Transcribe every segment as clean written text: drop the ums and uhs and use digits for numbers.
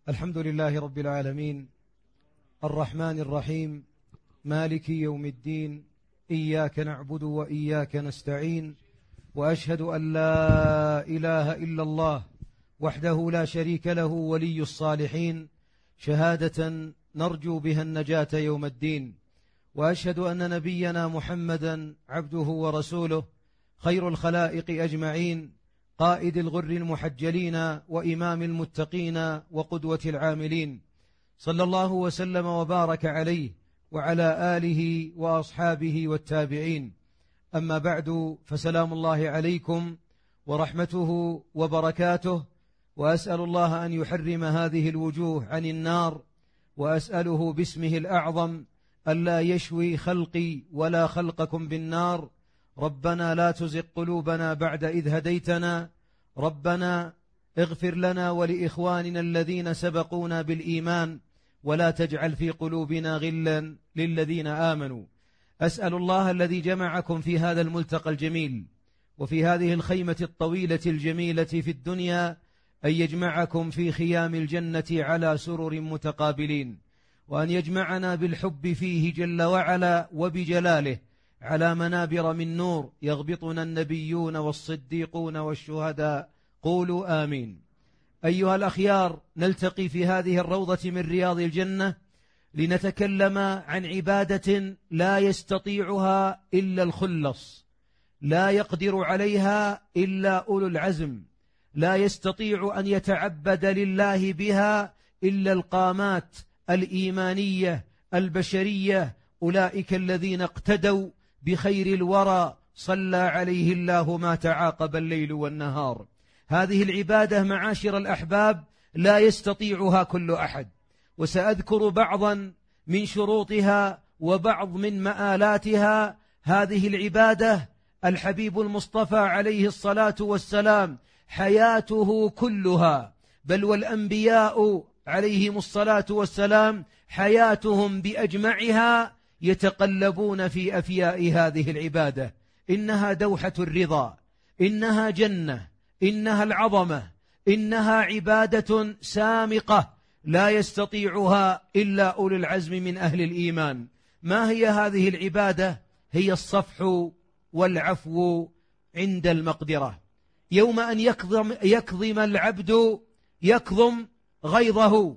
الحمد لله رب العالمين الرحمن الرحيم مالك يوم الدين إياك نعبد وإياك نستعين وأشهد أن لا إله إلا الله وحده لا شريك له ولي الصالحين شهادة نرجو بها النجاة يوم الدين. وأشهد أن نبينا محمدا عبده ورسوله خير الخلائق أجمعين قائد الغر المحجلين وإمام المتقين وقدوة العاملين، صلى الله وسلم وبارك عليه وعلى آله وأصحابه والتابعين. أما بعد، فسلام الله عليكم ورحمته وبركاته، وأسأل الله أن يحرم هذه الوجوه عن النار، وأسأله باسمه الأعظم ألا يشوي خلقي ولا خلقكم بالنار. ربنا لا تزغ قلوبنا بعد إذ هديتنا، ربنا اغفر لنا ولإخواننا الذين سبقونا بالإيمان ولا تجعل في قلوبنا غلا للذين آمنوا. أسأل الله الذي جمعكم في هذا الملتقى الجميل وفي هذه الخيمة الطويلة الجميلة في الدنيا أن يجمعكم في خيام الجنة على سرر متقابلين، وأن يجمعنا بالحب فيه جل وعلا وبجلاله على منابر من نور يغبطنا النبيون والصديقون والشهداء. قولوا آمين. أيها الأخيار، نلتقي في هذه الروضة من رياض الجنة لنتكلم عن عبادة لا يستطيعها إلا الخلص، لا يقدر عليها إلا أولو العزم، لا يستطيع أن يتعبد لله بها إلا القامات الإيمانية البشرية، أولئك الذين اقتدوا بخير الورى صلى عليه الله ما تعاقب الليل والنهار. هذه العبادة معاشر الأحباب لا يستطيعها كل أحد، وسأذكر بعضا من شروطها وبعض من مآلاتها. هذه العبادة الحبيب المصطفى عليه الصلاة والسلام حياته كلها، بل والأنبياء عليهم الصلاة والسلام حياتهم بأجمعها يتقلبون في أفياء هذه العبادة. إنها دوحة الرضا، إنها جنة، إنها العظمة، إنها عبادة سامقة لا يستطيعها إلا أولو العزم من أهل الإيمان. ما هي هذه العبادة؟ هي الصفح والعفو عند المقدرة. يوم أن يكظم العبد، يكظم غيظه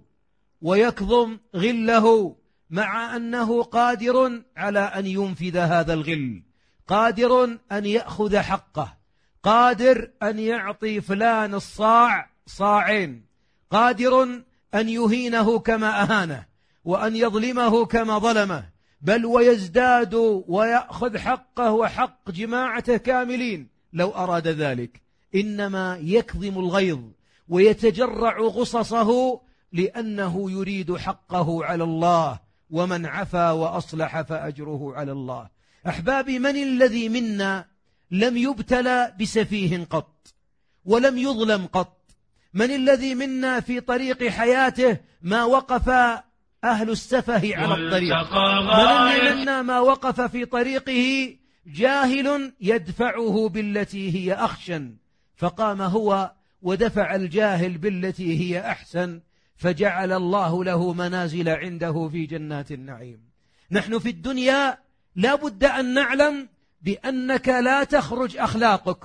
ويكظم غله، مع أنه قادر على أن ينفذ هذا الغل، قادر أن يأخذ حقه، قادر أن يعطي فلان الصاع صاعين، قادر أن يهينه كما أهانه وأن يظلمه كما ظلمه، بل ويزداد ويأخذ حقه وحق جماعته كاملين لو أراد ذلك. إنما يكظم الغيظ ويتجرع غصصه لأنه يريد حقه على الله، ومن عفا وأصلح فأجره على الله. أحبابي، من الذي منا لم يبتلى بسفيه قط ولم يظلم قط؟ من الذي منا في طريق حياته ما وقف أهل السفه على الطريق؟ من الذي منا ما وقف في طريقه جاهل يدفعه بالتي هي أخشن، فقام هو ودفع الجاهل بالتي هي أحسن، فجعل الله له منازل عنده في جنات النعيم. نحن في الدنيا لا بد أن نعلم بأنك لا تخرج أخلاقك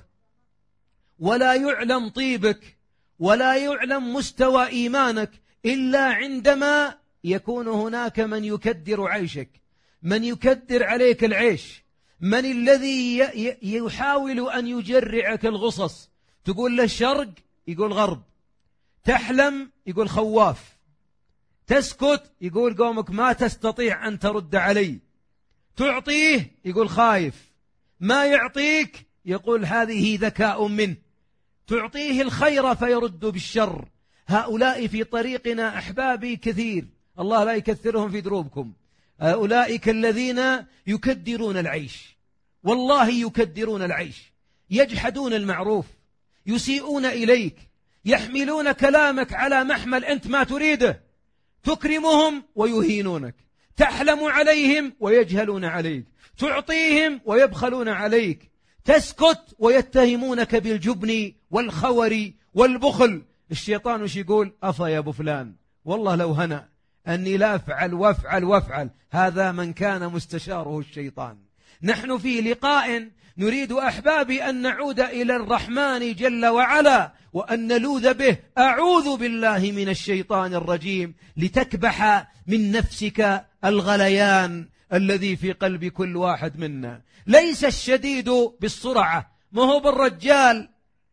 ولا يعلم طيبك ولا يعلم مستوى إيمانك إلا عندما يكون هناك من يكدر عيشك، من يكدر عليك العيش، من الذي يحاول أن يجرعك الغصص. تقول له الشرق يقول غرب، تحلم يقول خواف، تسكت يقول قومك ما تستطيع أن ترد علي، تعطيه يقول خايف، ما يعطيك يقول هذه ذكاء منه، تعطيه الخير فيرد بالشر. هؤلاء في طريقنا أحبابي كثير، الله لا يكثرهم في دروبكم. أولئك الذين يكدرون العيش، والله يكدرون العيش، يجحدون المعروف، يسيئون إليك، يحملون كلامك على محمل أنت ما تريده، تكرمهم ويهينونك، تحلم عليهم ويجهلون عليك، تعطيهم ويبخلون عليك، تسكت ويتهمونك بالجبن والخور والبخل. الشيطان وش يقول؟ أفا يا أبو فلان، والله لو هنأ أني لا أفعل وأفعل وأفعل. هذا من كان مستشاره الشيطان. نحن في لقاء نريد أحبابي أن نعود إلى الرحمن جل وعلا وأن نلوذ به. أعوذ بالله من الشيطان الرجيم، لتكبح من نفسك الغليان الذي في قلب كل واحد منا. ليس الشديد بالسرعة، ما هو بالرجال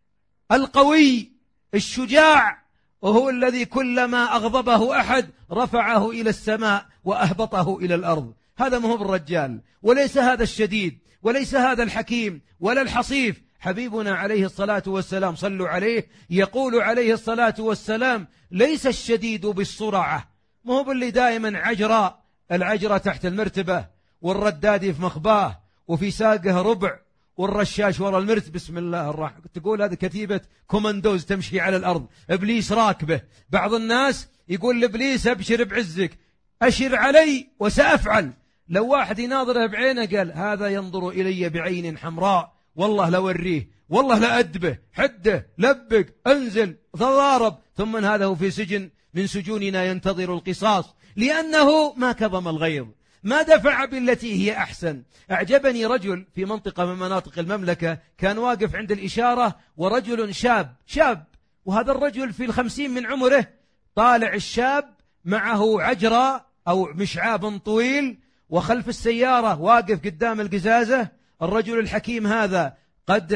القوي الشجاع وهو الذي كلما أغضبه أحد رفعه إلى السماء وأهبطه إلى الأرض. هذا ما هو بالرجال، وليس هذا الشديد، وليس هذا الحكيم ولا الحصيف. حبيبنا عليه الصلاة والسلام صلوا عليه يقول عليه الصلاة والسلام: ليس الشديد بالسرعة، ما هو باللي دائما عجرة، العجرة تحت المرتبة والرداد في مخباه وفي ساقه ربع والرشاش وراء المرت. بسم الله الرحمن، تقول هذه كتيبة كوماندوز تمشي على الأرض، إبليس راكبه. بعض الناس يقول لإبليس: أبشر بعزك، أشر علي وسأفعل. لو واحد يناظره بعينه قال: هذا ينظر إلي بعين حمراء، والله لوريه، والله لأدبه، حده، لبق، أنزل، تضارب. ثم هذا هو في سجن من سجوننا ينتظر القصاص، لأنه ما كظم الغيظ، ما دفع بالتي هي أحسن. أعجبني رجل في منطقة من مناطق المملكة، كان واقف عند الإشارة ورجل شاب، وهذا الرجل في 50 من عمره. طالع الشاب معه عجرة أو مشعاب طويل، وخلف السيارة واقف قدام القزازة الرجل الحكيم هذا قد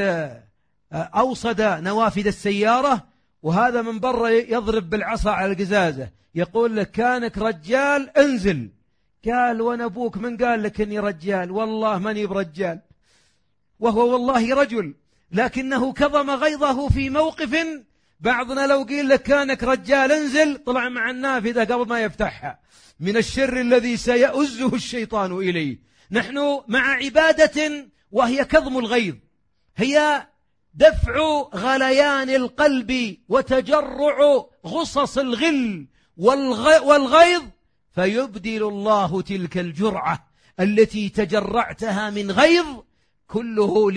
أوصد نوافذ السيارة، وهذا من برا يضرب بالعصا على القزازة، يقول لك: كانك رجال انزل. قال: وانا ابوك من قال لك اني رجال؟ والله ماني برجال. وهو والله رجل، لكنه كظم غيظه في موقف. بعضنا لو قيل لك كانك رجال انزل، طلع مع النافذة قبل ما يفتحها من الشر الذي سيؤزه الشيطان إليه. نحن مع عبادة وهي كظم الغيظ، هي دفع غليان القلب وتجرع غصص الغل والغيظ، فيبدل الله تلك الجرعة التي تجرعتها من غيظ كله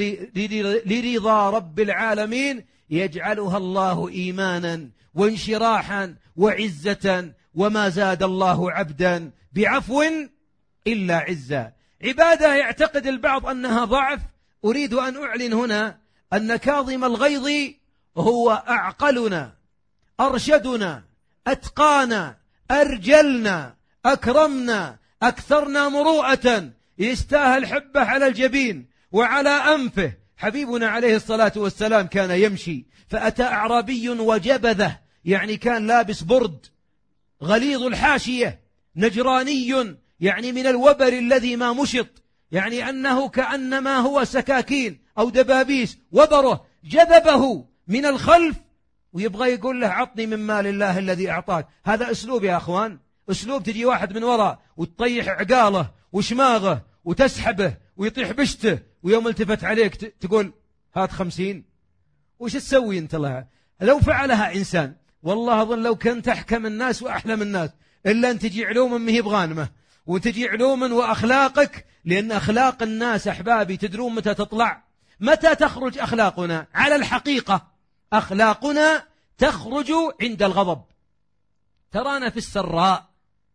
لرضا رب العالمين، يجعلها الله إيمانا وانشراحا وعزة، وما زاد الله عبدا بعفو إلا عزا. عبادة يعتقد البعض أنها ضعف. أريد أن أعلن هنا أن كاظم الغيظ هو أعقلنا، أرشدنا، أتقانا، أرجلنا، أكرمنا، أكثرنا مروءة، يستاهل حبه على الجبين وعلى أنفه. حبيبنا عليه الصلاة والسلام كان يمشي فأتى أعرابي وجبذه، يعني كان لابس برد غليظ الحاشية، نجراني، يعني من الوبر الذي ما مشط، يعني أنه كأنما هو سكاكين أو دبابيس، وبره جذبه من الخلف ويبغى يقول له: عطني من مال الله الذي أعطاك. هذا أسلوب يا أخوان، أسلوب تجي واحد من وراء وتطيح عقاله وشماغه وتسحبه ويطيح بشته، ويوم التفت عليك تقول: هات 50. وش تسوي أنت لها؟ لو فعلها إنسان والله أظن لو كنت أحكم الناس وأحلم الناس، إلا أن تجي علوم ما هي بغانمة، وتجي علوم وأخلاقك، لأن أخلاق الناس أحبابي تدرون متى تطلع؟ متى تخرج أخلاقنا على الحقيقة؟ أخلاقنا تخرج عند الغضب. ترانا في السراء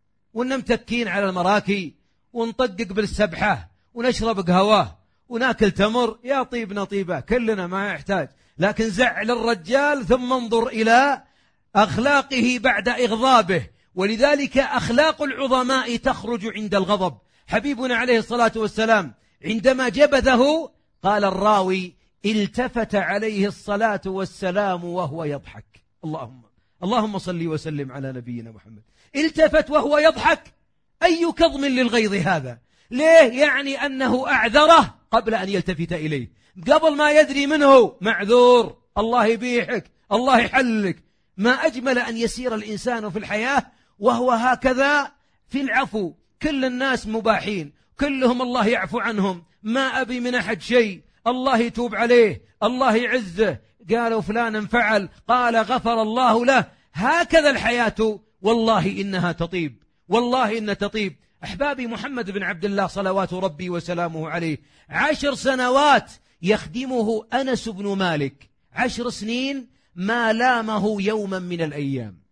ونمتكين على المراكي ونطقق بالسبحة ونشرب قهوة وناكل تمر، يا طيبنا طيبة كلنا ما يحتاج. لكن زعل الرجال ثم انظر إلى أخلاقه بعد إغضابه. ولذلك أخلاق العظماء تخرج عند الغضب. حبيبنا عليه الصلاة والسلام عندما جبذه قال الراوي: التفت عليه الصلاة والسلام وهو يضحك. اللهم صل وسلم على نبينا محمد. التفت وهو يضحك، أي كظم للغيظ هذا؟ ليه؟ يعني أنه أعذره قبل أن يلتفت إليه، قبل ما يدري منه معذور، الله يبيحك، الله يحلك. ما أجمل أن يسير الإنسان في الحياة وهو هكذا في العفو. كل الناس مباحين، كلهم الله يعفو عنهم، ما أبي من أحد شيء، الله يتوب عليه، الله يعزه. قالوا فلان فعل، قال غفر الله له. هكذا الحياة، والله إنها تطيب، والله إنها تطيب. أحبابي، محمد بن عبد الله صلوات ربي وسلامه عليه 10 سنوات يخدمه أنس بن مالك، 10 سنين ما لامه يوما من الأيام.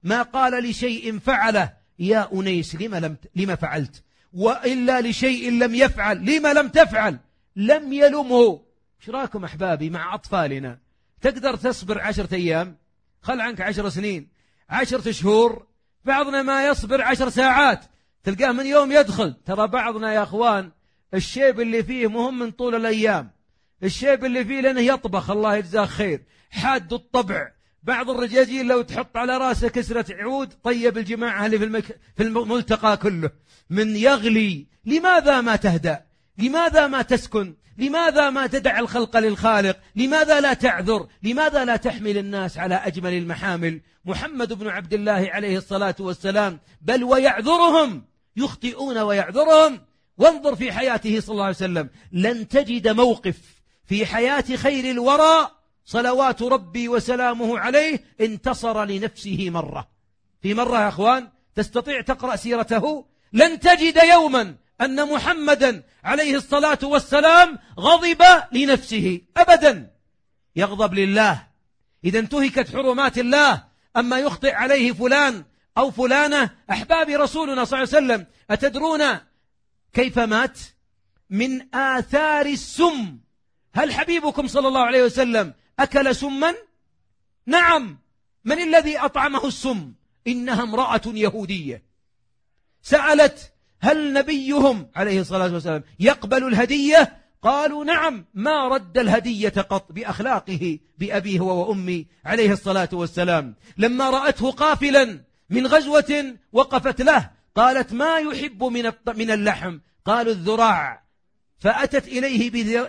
ما قال لشيء فعله يا أنيس لما فعلت، وإلا لشيء لم يفعل لما لم تفعل، لم يلمه. ايش رايكم أحبابي مع أطفالنا؟ تقدر تصبر 10 أيام؟ خل عنك 10 سنين، 10 شهور، بعضنا ما يصبر 10 ساعات، تلقاه من يوم يدخل. ترى بعضنا يا أخوان الشيب اللي فيه مهم من طول الأيام، الشيب اللي فيه لأنه يطبخ الله يجزاه خير، حاد الطبع. بعض الرجاجيل لو تحط على راسه كسرة عود طيب الجماعة اللي في الملتقى كله من يغلي. لماذا ما تهدأ؟ لماذا ما تسكن؟ لماذا ما تدع الخلق للخالق؟ لماذا لا تعذر؟ لماذا لا تحمل الناس على أجمل المحامل؟ محمد بن عبد الله عليه الصلاة والسلام بل ويعذرهم، يخطئون ويعذرهم. وانظر في حياته صلى الله عليه وسلم، لن تجد موقف في حياة خير الورى صلوات ربي وسلامه عليه انتصر لنفسه مرة. في مرة يا أخوان تستطيع تقرأ سيرته لن تجد يوما أن محمدا عليه الصلاة والسلام غضب لنفسه أبدا. يغضب لله إذا انتهكت حرمات الله، أما يخطئ عليه فلان أو فلانة. أحبابي رسولنا صلى الله عليه وسلم أتدرون كيف مات؟ من آثار السم. هل حبيبكم صلى الله عليه وسلم أكل سما؟ نعم. من الذي أطعمه السم؟ إنها امرأة يهودية. سألت هل نبيهم عليه الصلاة والسلام يقبل الهدية؟ قالوا نعم، ما رد الهدية قط، بأخلاقه بأبيه وأمي عليه الصلاة والسلام. لما رأته قافلا من غزوة وقفت له، قالت ما يحب من اللحم؟ قالوا الذراع، فأتت إليه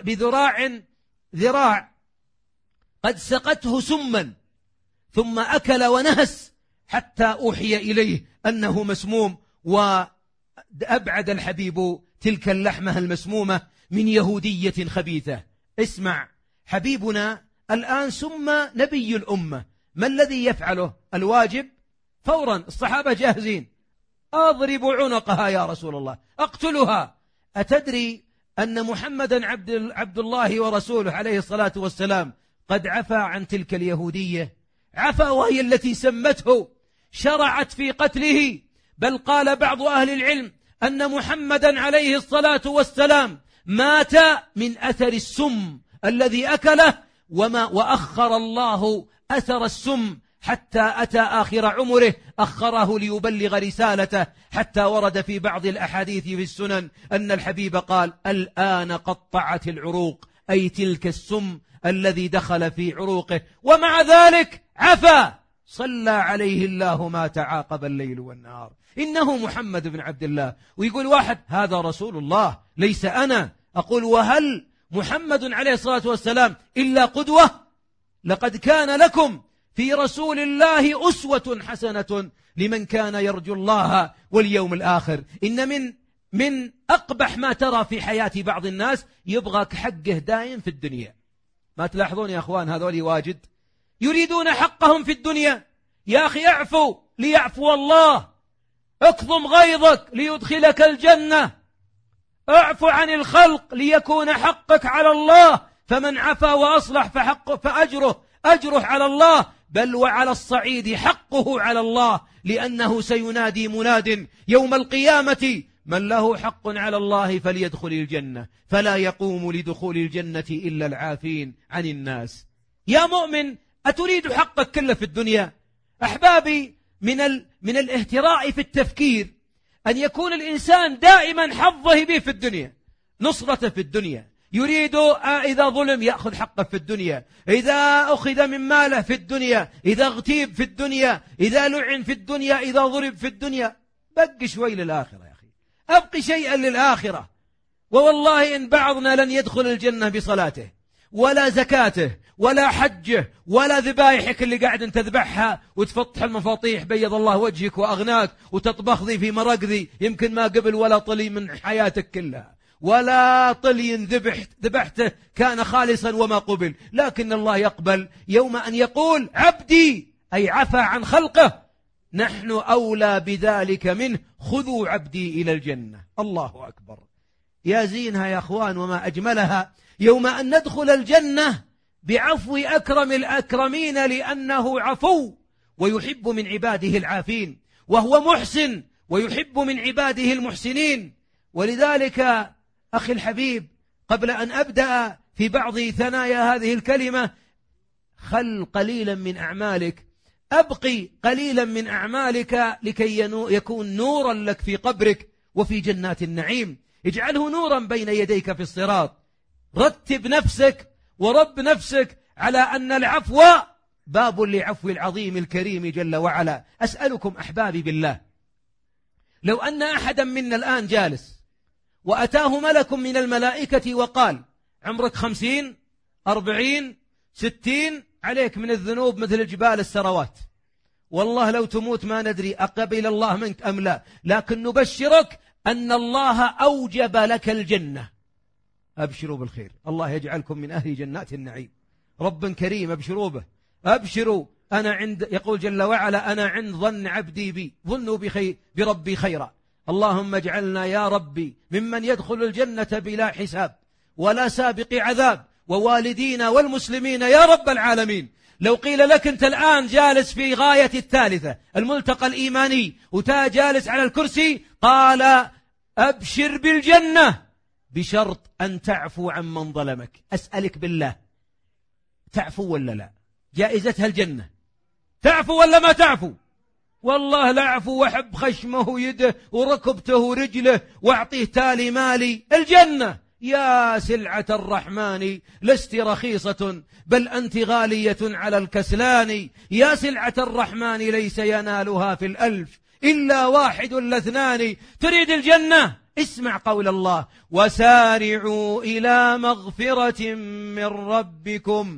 ذراع قد سقته سما، ثم أكل ونهس حتى أوحي إليه أنه مسموم، وأبعد الحبيب تلك اللحمة المسمومة من يهودية خبيثة. اسمع، حبيبنا الآن سم نبي الأمة، ما الذي يفعله؟ الواجب فورا، الصحابة جاهزين، أضرب عنقها يا رسول الله، أقتلها. أتدري أن محمدا عبد الله ورسوله عليه الصلاة والسلام قد عفى عن تلك اليهودية؟ عفى وهي التي سمته، شرعت في قتله. بل قال بعض أهل العلم أن محمدا عليه الصلاة والسلام مات من أثر السم الذي أكله، وأخر الله أثر السم حتى أتى آخر عمره، أخره ليبلغ رسالته، حتى ورد في بعض الأحاديث في السنن أن الحبيب قال الآن قطعت العروق، أي تلك السم الذي دخل في عروقه، ومع ذلك عفا. صلى عليه الله ما تعاقب الليل والنهار. إنه محمد بن عبد الله. ويقول واحد هذا رسول الله ليس أنا. أقول وهل محمد عليه الصلاة والسلام إلا قدوة؟ لقد كان لكم في رسول الله أسوة حسنة لمن كان يرجو الله واليوم الآخر. إن من أقبح ما ترى في حياة بعض الناس يبغى حقه دائم في الدنيا. ما تلاحظون يا أخوان هذول واجد يريدون حقهم في الدنيا؟ يا أخي اعفو ليعفو الله، اكظم غيظك ليدخلك الجنة، اعفو عن الخلق ليكون حقك على الله، فمن عفا وأصلح فأجره على الله، بل وعلى الصعيد حقه على الله، لأنه سينادي مناد يوم القيامة من له حق على الله فليدخل الجنة، فلا يقوم لدخول الجنة إلا العافين عن الناس. يا مؤمن أتريد حقك كله في الدنيا؟ أحبابي من الاهتراء في التفكير أن يكون الإنسان دائما حظه به في الدنيا، نصرته في الدنيا، يريد إذا ظلم يأخذ حقه في الدنيا، إذا أخذ من ماله في الدنيا، إذا اغتيب في الدنيا، إذا لعن في الدنيا، إذا ضرب في الدنيا. بقي شوي للآخرة يا أخي، أبقي شيئا للآخرة. ووالله إن بعضنا لن يدخل الجنة بصلاته ولا زكاته ولا حجه ولا ذبائحك اللي قاعد انت تذبحها وتفتح المفاطيح بيض الله وجهك وأغناك وتطبخ ذي في مرق ذي، يمكن ما قبل ولا طلي من حياتك كلها، ولا طلي ذبحته كان خالصا وما قبل، لكن الله يقبل يوم أن يقول عبدي، أي عفى عن خلقه، نحن أولى بذلك منه، خذوا عبدي إلى الجنة. الله أكبر. يا زينها يا أخوان وما أجملها يوم أن ندخل الجنة بعفو أكرم الأكرمين، لأنه عفو ويحب من عباده العافين، وهو محسن ويحب من عباده المحسنين. ولذلك أخي الحبيب، قبل أن أبدأ في بعض ثنايا هذه الكلمة، خل قليلا من أعمالك، أبقي قليلا من أعمالك لكي يكون نورا لك في قبرك وفي جنات النعيم. اجعله نورا بين يديك في الصراط. رتب نفسك ورب نفسك على أن العفو باب لعفو العظيم الكريم جل وعلا. أسألكم أحبابي بالله، لو أن أحدا منا الآن جالس وأتاه ملك من الملائكة وقال عمرك 50 40 60 عليك من الذنوب مثل جبال السروات، والله لو تموت ما ندري أقبل الله منك أم لا، لكن نبشرك أن الله أوجب لك الجنة. أبشروا بالخير، الله يجعلكم من أهل جنات النعيم. رب كريم، أبشروا به، أبشروا. أنا عند، يقول جل وعلا: أنا عند ظن عبدي بي، ظنوا بربي خيرا. اللهم اجعلنا يا ربي ممن يدخل الجنة بلا حساب ولا سابق عذاب، ووالدينا والمسلمين يا رب العالمين. لو قيل لك أنت الآن جالس في غاية الثالثة الملتقى الإيماني وتا جالس على الكرسي، قال أبشر بالجنة بشرط أن تعفو عن من ظلمك. أسألك بالله، تعفو ولا لا؟ جائزتها الجنة. تعفو ولا ما تعفو؟ والله لا أعفو، وأحب خشمه ويده وركبته ورجله وأعطيه تالي مالي. الجنة يا سلعة الرحمن لست رخيصة، بل أنت غالية على الكسلان. يا سلعة الرحمن ليس ينالها في الألف إلا واحد لاثنان. تريد الجنة؟ اسمع قول الله: وسارعوا إلى مغفرة من ربكم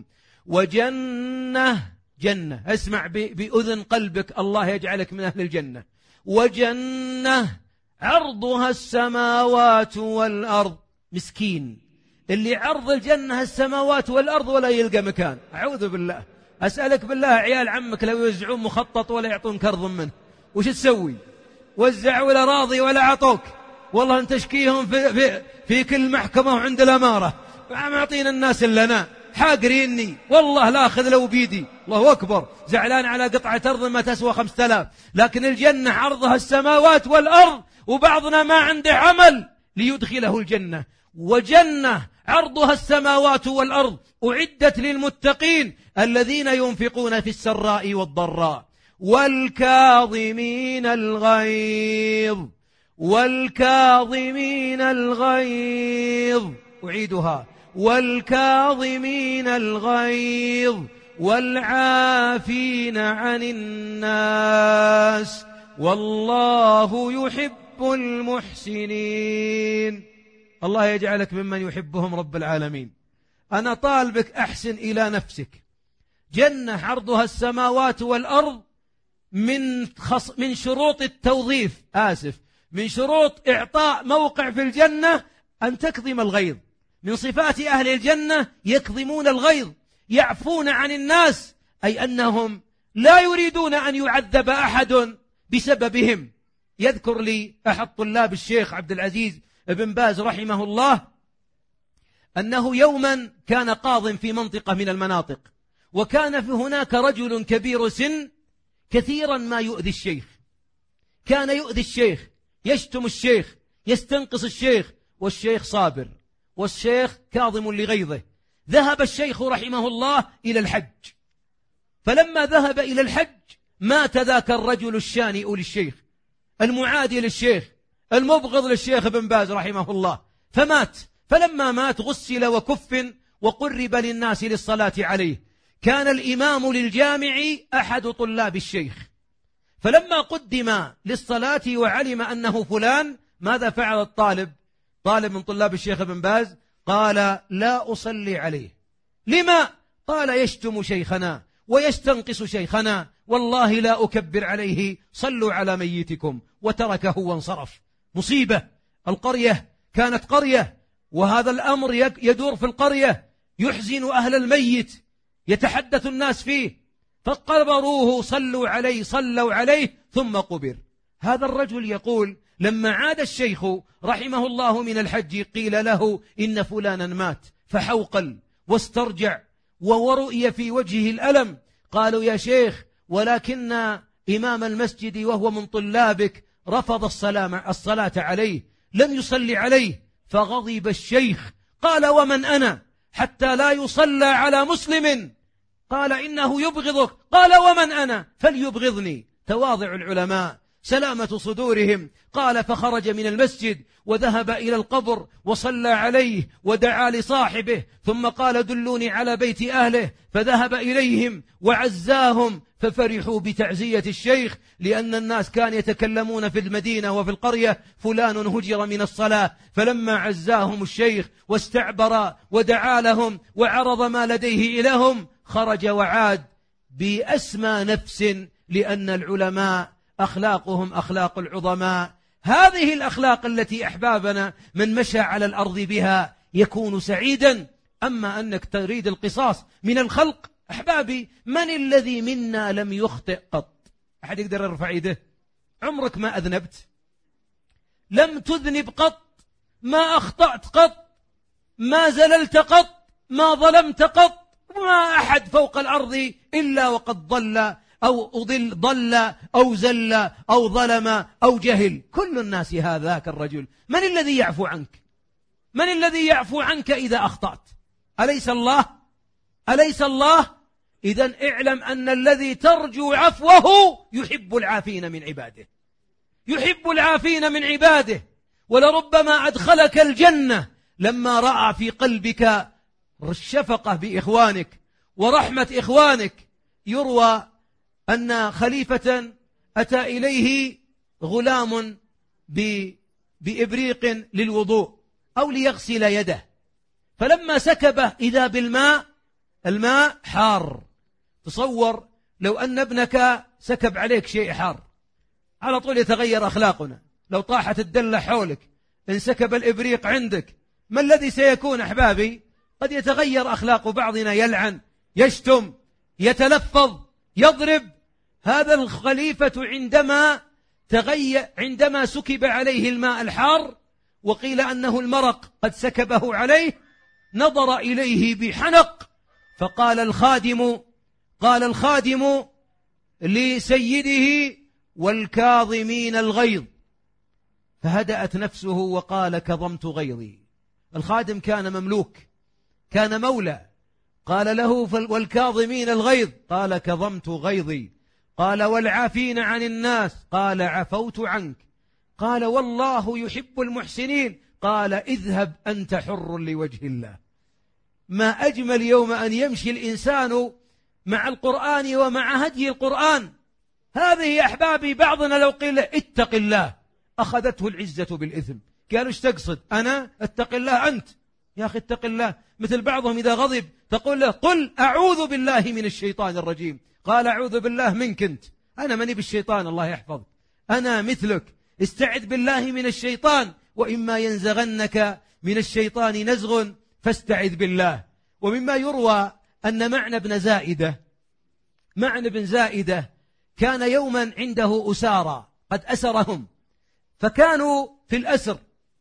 وجنة. جنة، اسمع بأذن قلبك، الله يجعلك من أهل الجنة. وجنة عرضها السماوات والأرض. مسكين اللي عرض الجنة السماوات والأرض ولا يلقى مكان. أعوذ بالله. أسألك بالله، عيال عمك لو يوزعون مخطط ولا يعطون كرض منه وش تسوي؟ وزعوا ولا راضي ولا عطوك؟ والله أن تشكيهم في كل محكمة وعند الأمارة. معطين الناس إلا أنا حاقريني، والله لا أخذ لو بيدي. الله أكبر، زعلان على قطعة أرض ما تسوى 5000. لكن الجنة عرضها السماوات والأرض، وبعضنا ما عنده عمل ليدخله الجنة. وجنة عرضها السماوات والأرض أعدت للمتقين الذين ينفقون في السراء والضراء والكاظمين الغيظ. والكاظمين الغيظ، أعيدها: والكاظمين الغيظ والعافين عن الناس والله يحب المحسنين. الله يجعلك ممن يحبهم رب العالمين. أنا طالبك أحسن إلى نفسك. جنة عرضها السماوات والأرض، من شروط التوظيف، من شروط إعطاء موقع في الجنة أن تكظم الغيظ. من صفات أهل الجنة يكظمون الغيظ، يعفون عن الناس، أي أنهم لا يريدون أن يعذب أحد بسببهم. يذكر لي أحد طلاب الشيخ عبد العزيز بن باز رحمه الله أنه يوما كان قاض في منطقة من المناطق، وكان في هناك رجل كبير سن كثيرا ما يؤذي الشيخ. كان يؤذي الشيخ، يشتم الشيخ، يستنقص الشيخ، والشيخ صابر، والشيخ كاظم لغيظه. ذهب الشيخ رحمه الله إلى الحج، فلما ذهب إلى الحج مات ذاك الرجل الشانئ للشيخ، المعادي للشيخ، المبغض للشيخ بن باز رحمه الله، فمات. فلما مات غسل وكفن وقرب للناس للصلاة عليه. كان الإمام للجامع أحد طلاب الشيخ، فلما قدم للصلاة وعلم أنه فلان، ماذا فعل الطالب؟ طالب من طلاب الشيخ بن باز قال: لا أصلي عليه. لما؟ قال: يشتم شيخنا ويستنقص شيخنا، والله لا أكبر عليه، صلوا على ميتكم. وتركه وانصرف. مصيبة. القرية كانت قرية، وهذا الأمر يدور في القرية، يحزن أهل الميت، يتحدث الناس فيه، فقبروه، صلوا عليه ثم قبر. هذا الرجل يقول: لما عاد الشيخ رحمه الله من الحج قيل له إن فلانا مات، فحوقل واسترجع ورؤي في وجهه الألم. قالوا: يا شيخ، ولكن إمام المسجد وهو من طلابك رفض الصلاة عليه، لم يصلي عليه، فغضب الشيخ قال: ومن أنا حتى لا يصلى على مسلم؟ قال: إنه يبغضك. قال: ومن أنا فليبغضني. تواضع العلماء، سلامة صدورهم. قال: فخرج من المسجد وذهب إلى القبر وصلى عليه ودعا لصاحبه، ثم قال: دلوني على بيت أهله، فذهب إليهم وعزاهم، ففرحوا بتعزية الشيخ، لأن الناس كانوا يتكلمون في المدينة وفي القرية: فلان هجر من الصلاة. فلما عزاهم الشيخ واستعبر ودعا لهم وعرض ما لديه إليهم، خرج وعاد بأسمى نفس، لأن العلماء أخلاقهم أخلاق العظماء. هذه الأخلاق التي أحبابنا من مشى على الأرض بها يكون سعيدا. أما أنك تريد القصاص من الخلق، أحبابي، من الذي منا لم يخطئ قط؟ أحد يقدر يرفع يده؟ عمرك ما أذنبت؟ لم تذنب قط؟ ما أخطأت قط؟ ما زللت قط؟ ما ظلمت قط؟ ما أحد فوق الأرض إلا وقد ضل أو زل أو ظلم أو جهل. كل الناس هذاك الرجل. من الذي يعفو عنك؟ من الذي يعفو عنك إذا أخطأت؟ أليس الله؟ أليس الله؟ إذن اعلم أن الذي ترجو عفوه يحب العافين من عباده، يحب العافين من عباده. ولربما أدخلك الجنة لما رأى في قلبك الشفقة بإخوانك ورحمة إخوانك. يروى أن خليفة أتى إليه غلام بإبريق للوضوء أو ليغسل يده، فلما سكبه إذا الماء حار. تصور لو أن ابنك سكب عليك شيء حار، على طول يتغير أخلاقنا. لو طاحت الدلة حولك، إن سكب الإبريق عندك، ما الذي سيكون أحبابي؟ قد يتغير أخلاق بعضنا، يلعن، يشتم، يتلفظ، يضرب. هذا الخليفة عندما سكب عليه الماء الحار وقيل أنه المرق قد سكبه عليه، نظر إليه بحنق، فقال الخادم لسيده: والكاظمين الغيظ. فهدأت نفسه وقال: كظمت غيظي. الخادم كان مملوك، كان مولى. قال له: والكاظمين الغيظ. قال: كظمت غيظي. قال: والعافين عن الناس. قال: عفوت عنك. قال: والله يحب المحسنين. قال: اذهب أنت حر لوجه الله. ما أجمل يوم أن يمشي الإنسان مع القرآن ومع هدي القرآن. هذه أحبابي بعضنا لو قيل اتق الله أخذته العزة بالإثم. قالوا: ايش تقصد؟ أنا اتق الله أنت؟ يا أخي اتق الله. مثل بعضهم إذا غضب تقول له: قل أعوذ بالله من الشيطان الرجيم. قال: أعوذ بالله منك أنت، أنا مني بالشيطان، الله يحفظك، أنا مثلك. استعذ بالله من الشيطان، وإما ينزغنك من الشيطان نزغ فاستعذ بالله. ومما يروى أن معنى بن زائدة كان يوما عنده أسارى قد أسرهم، فكانوا في الأسر،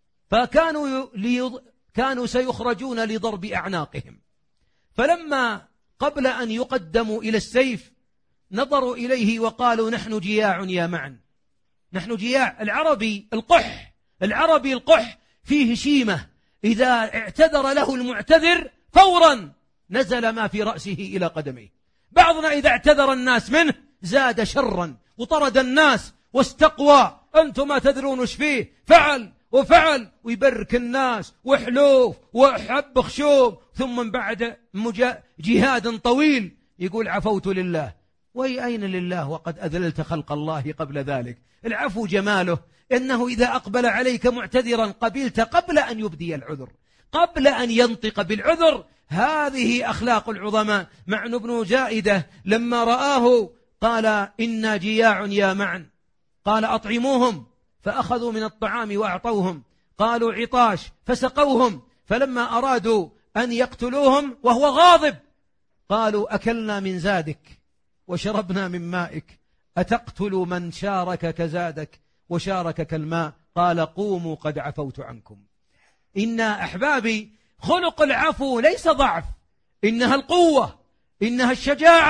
كانوا سيخرجون لضرب أعناقهم. فلما قبل أن يقدموا إلى السيف نظروا إليه وقالوا: نحن جياع يا معن، نحن جياع. العربي القح فيه شيمة، إذا اعتذر له المعتذر فورا نزل ما في رأسه إلى قدميه. بعضنا إذا اعتذر الناس منه زاد شرا وطرد الناس واستقوى. أنتم ما تدرون وش فيه، فعل وفعل، ويبرك الناس وحلوف وحب خشوم، ثم بعد جهاد طويل يقول: عفوت لله. أين لله وقد أذللت خلق الله قبل ذلك؟ العفو جماله إنه إذا أقبل عليك معتذرا قبلت قبل أن يبدي العذر، قبل أن ينطق بالعذر. هذه أخلاق العظماء. معن بن زائدة لما رآه قال: إنا جياع يا معن. قال: أطعموهم. فأخذوا من الطعام وأعطوهم. قالوا: عطاش، فسقوهم. فلما أرادوا أن يقتلوهم وهو غاضب قالوا: أكلنا من زادك وشربنا من مائك، أتقتل من شاركك زادك وشاركك الماء؟ قال: قوموا قد عفوت عنكم. إن أحبابي خلق العفو ليس ضعف، إنها القوة، إنها الشجاعة.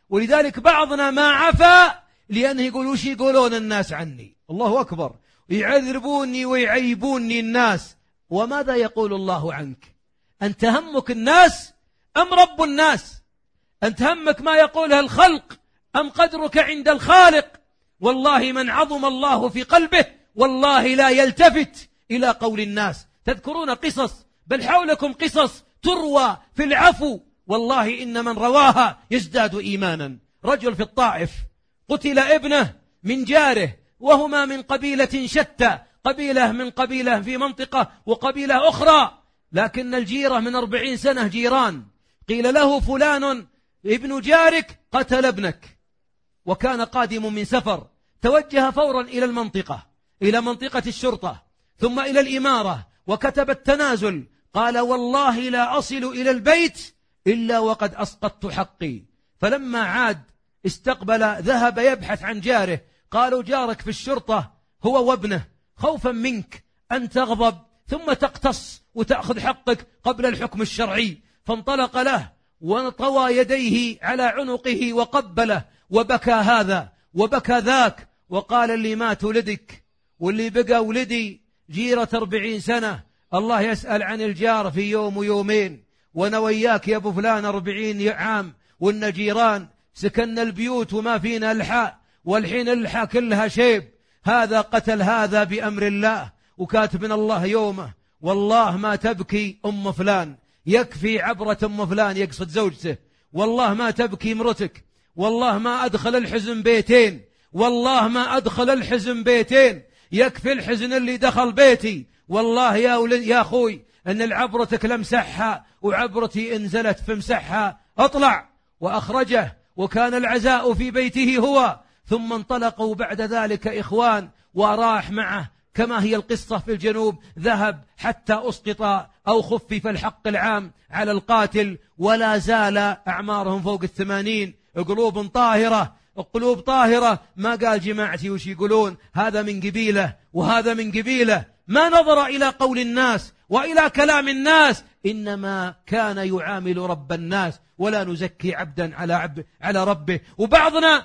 ولذلك بعضنا ما عفا لأنه يقول وش يقولون الناس عني. الله أكبر. يعذبوني ويعيبوني الناس. وماذا يقول الله عنك؟ أنت همك الناس أم رب الناس؟ أنت همك ما يقوله الخلق أم قدرك عند الخالق؟ والله من عظم الله في قلبه والله لا يلتفت إلى قول الناس. تذكرون قصص، بل حولكم قصص تروى في العفو، والله إن من رواها يزداد إيمانا. رجل في الطائف قتل ابنه من جاره، وهما من قبيلة شتى، قبيلة من قبيلة في منطقة وقبيلة أخرى، لكن الجيرة من 40 سنة جيران. قيل له فلان ابن جارك قتل ابنك، وكان قادم من سفر، توجه فورا إلى المنطقة، إلى منطقة الشرطة، ثم إلى الإمارة، وكتب التنازل. قال والله لا أصل إلى البيت إلا وقد أسقطت حقي. فلما عاد استقبل، ذهب يبحث عن جاره. قالوا جارك في الشرطة هو وابنه، خوفا منك أن تغضب ثم تقتص وتأخذ حقك قبل الحكم الشرعي. فانطلق له وطوى يديه على عنقه وقبله، وبكى هذا وبكى ذاك، وقال اللي مات ولدك واللي بقى ولدي جيرة 40 سنة، الله يسأل عن الجار في يوم ويومين، وانا وياك يا ابو فلان 40 عام، وإن جيران سكننا البيوت وما فينا الحاء، والحين الحاء كلها شيب. هذا قتل هذا بأمر الله، وكاتبنا الله يومه. والله ما تبكي أم فلان، يكفي عبرة أم فلان، يقصد زوجته. والله ما تبكي مرتك، والله ما أدخل الحزن بيتين، والله ما أدخل الحزن بيتين، يكفي الحزن اللي دخل بيتي. والله يا ولد يا أخوي أن العبرتك لمسحها، وعبرتي انزلت فمسحها. أطلع وأخرجه، وكان العزاء في بيته هو. ثم انطلقوا بعد ذلك إخوان، وراح معه كما هي القصة في الجنوب، ذهب حتى أسقط أو خفف الحق العام على القاتل، ولا زال أعمارهم فوق 80، قلوب طاهرة، قلوب طاهرة. ما قال جماعتي وش يقولون، هذا من قبيلة وهذا من قبيلة، ما نظر إلى قول الناس وإلى كلام الناس، إنما كان يعامل رب الناس، ولا نزكي عبدا على ربه. وبعضنا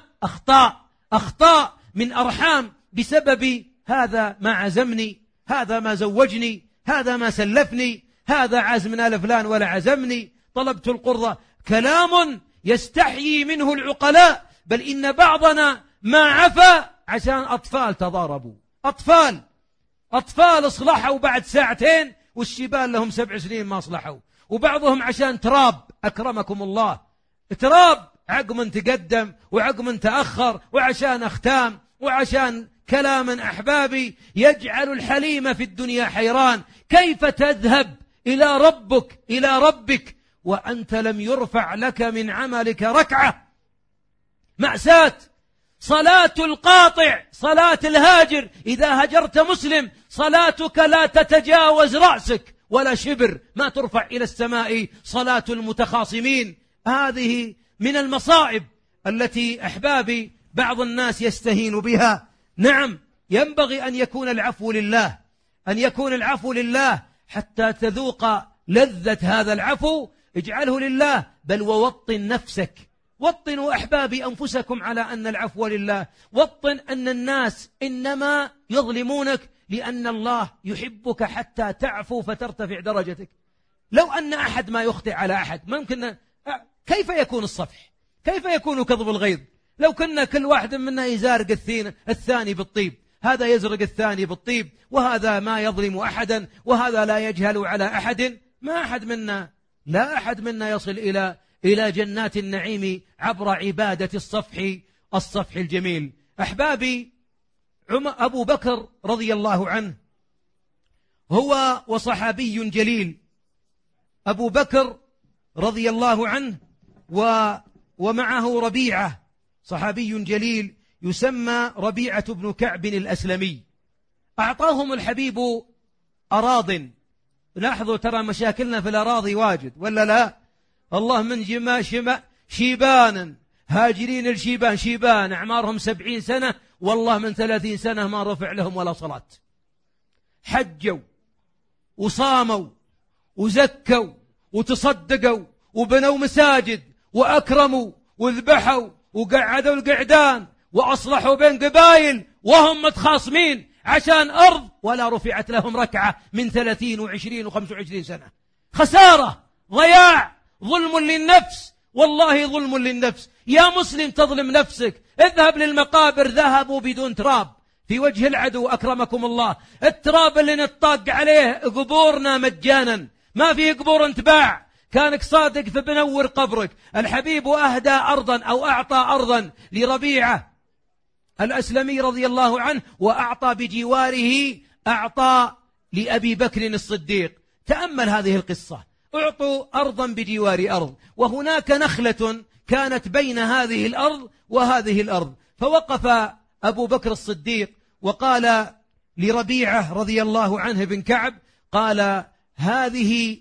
أخطاء من أرحام بسبب هذا ما عزمني، هذا ما زوجني، هذا ما سلفني، هذا عازمنا لفلان ولا عزمني، طلبت القرضة. كلام يستحيي منه العقلاء. بل إن بعضنا ما عفا عشان أطفال تضاربوا، أطفال أصلحوا بعد ساعتين، والشبال لهم 7 سنين ما أصلحوا. وبعضهم عشان تراب، أكرمكم الله، تراب، عقب من تقدم وعقب من تأخر، وعشان أختام، وعشان كلاما. أحبابي، يجعل الحليم في الدنيا حيران. كيف تذهب إلى ربك وأنت لم يرفع لك من عملك ركعة؟ مأساة. صلاة القاطع، صلاة الهاجر، إذا هجرت مسلم صلاتك لا تتجاوز رأسك ولا شبر، ما ترفع إلى السماء صلاة المتخاصمين. هذه من المصائب التي أحبابي بعض الناس يستهين بها. نعم، ينبغي أن يكون العفو لله، أن يكون العفو لله حتى تذوق لذة هذا العفو. اجعله لله، بل ووطن نفسك. وطنوا أحبابي أنفسكم على أن العفو لله. وطن أن الناس إنما يظلمونك لأن الله يحبك حتى تعفو فترتفع درجتك. لو أن أحد ما يخطئ على أحد، ممكن كيف يكون الصفح؟ كيف يكون كظم الغيظ؟ لو كنا كل واحد منا يزارق الثاني بالطيب، هذا يزرق الثاني بالطيب، وهذا ما يظلم أحدا، وهذا لا يجهل على أحد، لا أحد منا يصل إلى جنات النعيم عبر عبادة الصفح الجميل. أحبابي، أبو بكر رضي الله عنه هو وصحابي جليل. أبو بكر رضي الله عنه ومعه ربيعة، صحابي جليل يسمى ربيعة بن كعب الأسلمي. أعطاهم الحبيب أراضٍ. لاحظوا ترى مشاكلنا في الأراضي واجد ولا لا؟ الله من شيبان هاجرين الشيبان، شيبان أعمارهم 70 سنة، والله من 30 سنة ما رفع لهم ولا صلاة. حجوا وصاموا وزكوا وتصدقوا وبنوا مساجد وأكرموا وذبحوا وقعدوا القعدان وأصلحوا بين قبائل وهم متخاصمين عشان أرض، ولا رفعت لهم ركعة من 30 و20 و25 سنة. خسارة، ضياع، ظلم للنفس، والله ظلم للنفس. يا مسلم تظلم نفسك، اذهب للمقابر، ذهبوا بدون تراب في وجه العدو أكرمكم الله. التراب اللي نطاق عليه قبورنا مجانا، ما فيه قبور تباع. كانك صادق فبنور قبرك. الحبيب أهدى أرضا أو أعطى أرضا لربيعة الأسلمي رضي الله عنه، وأعطى بجواره، أعطى لأبي بكر الصديق. تأمل هذه القصة، أعطوا أرضا بجوار أرض، وهناك نخلة كانت بين هذه الأرض وهذه الأرض. فوقف أبو بكر الصديق وقال لربيعة رضي الله عنه بن كعب، قال هذه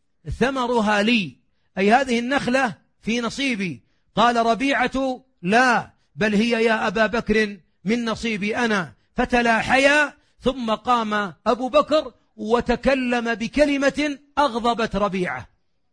ثمرها لي، أي هذه النخلة في نصيبي. قال ربيعة لا، بل هي يا أبا بكر من نصيبي أنا. فتلاحيا، ثم قام أبو بكر وتكلم بكلمة أغضبت ربيعة،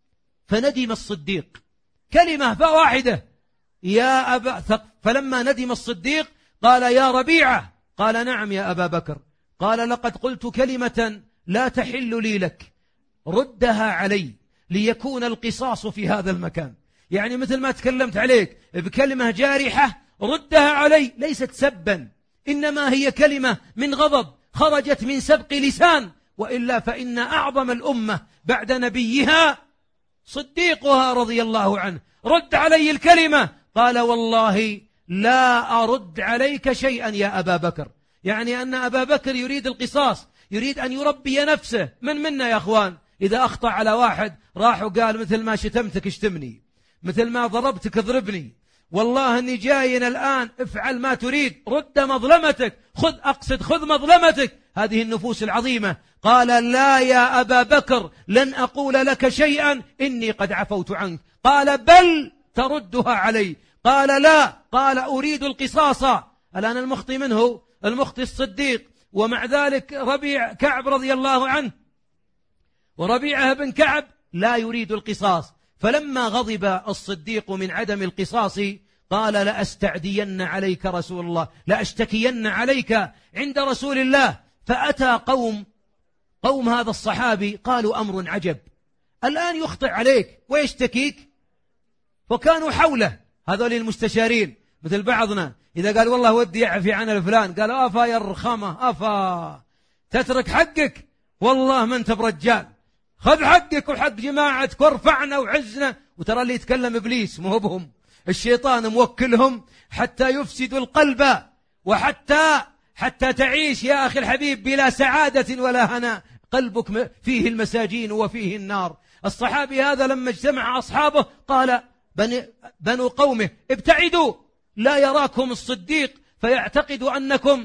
فندم الصديق، كلمة واحدة يا أبا. فلما ندم الصديق قال يا ربيعة، قال نعم يا أبا بكر. قال لقد قلت كلمة لا تحل لي لك، ردها علي ليكون القصاص في هذا المكان. يعني مثل ما تكلمت عليك بكلمة جارحة، ردها علي، ليست سبا، إنما هي كلمة من غضب خرجت من سبق لسان، وإلا فإن أعظم الأمة بعد نبيها صديقها رضي الله عنه. رد علي الكلمة. قال والله لا أرد عليك شيئا يا أبا بكر. يعني أن أبا بكر يريد القصاص، يريد أن يربي نفسه. من منا يا أخوان إذا أخطأ على واحد راح وقال مثل ما شتمتك اشتمني، مثل ما ضربتك اضربني، والله أني جاين الآن، افعل ما تريد، رد مظلمتك، خذ مظلمتك. هذه النفوس العظيمة. قال لا يا أبا بكر، لن أقول لك شيئا، إني قد عفوت عنك. قال بل تردها علي. قال لا، قال أريد القصاص. الآن المخطي منه المخطي الصديق، ومع ذلك ربيع كعب رضي الله عنه وربيعه بن كعب لا يريد القصاص. فلما غضب الصديق من عدم القصاص قال لأستعدين عليك رسول الله، لأشتكين عليك عند رسول الله. فأتى قوم هذا الصحابي قالوا أمر عجب، الآن يخطئ عليك ويشتكيك. وكانوا حوله هذول المستشارين مثل بعضنا، إذا قال والله ودي يعفي عن الفلان، قال أفا يرخمه، أفا تترك حقك، والله ما أنت برجال، خذ حقك وحق جماعتك وارفعنا وعزنا. وترى اللي يتكلم إبليس مو بهم، الشيطان موكلهم حتى يفسدوا القلب، حتى تعيش يا أخي الحبيب بلا سعادة ولا هناء، قلبك فيه المساجين وفيه النار. الصحابي هذا لما اجتمع أصحابه قال بنو قومه ابتعدوا، لا يراكم الصديق فيعتقد أنكم